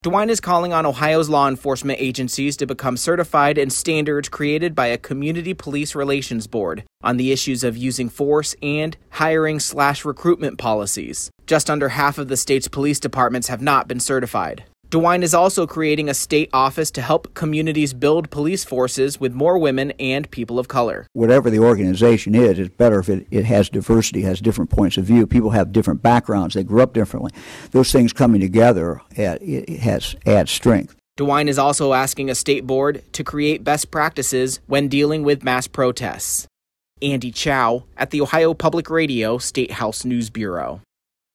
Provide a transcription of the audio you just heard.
DeWine is calling on Ohio's law enforcement agencies to become certified in standards created by a community police relations board on the issues of using force and hiring/recruitment policies. Just under half of the state's police departments have not been certified. DeWine is also creating a state office to help communities build police forces with more women and people of color. Whatever the organization is, it's better if it has diversity, has different points of view. People have different backgrounds. They grew up differently. Those things coming together, adds strength. DeWine is also asking a state board to create best practices when dealing with mass protests. Andy Chow at the Ohio Public Radio State House News Bureau.